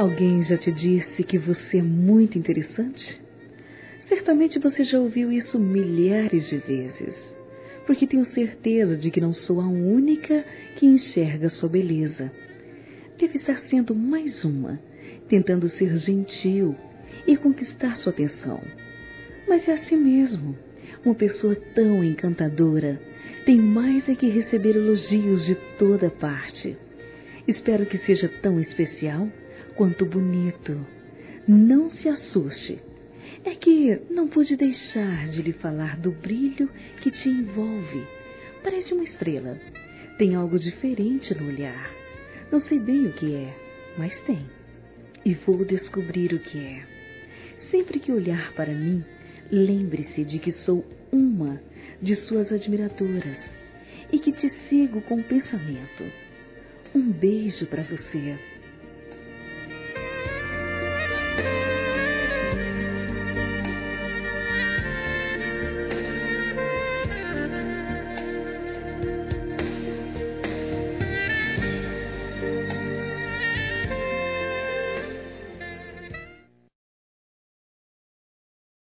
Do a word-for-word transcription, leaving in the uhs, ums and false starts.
Alguém já te disse que você é muito interessante? Certamente você já ouviu isso milhares de vezes, porque tenho certeza de que não sou a única que enxerga sua beleza. Deve estar sendo mais uma, tentando ser gentil e conquistar sua atenção. Mas é assim mesmo. Uma pessoa tão encantadora tem mais é que receber elogios de toda parte. Espero que seja tão especial quanto bonito. Não se assuste. É que não pude deixar de lhe falar do brilho que te envolve. Parece uma estrela. Tem algo diferente no olhar. Não sei bem o que é, mas tem. E vou descobrir o que é. Sempre que olhar para mim, lembre-se de que sou uma de suas admiradoras e que te sigo com o pensamento. Um beijo para você.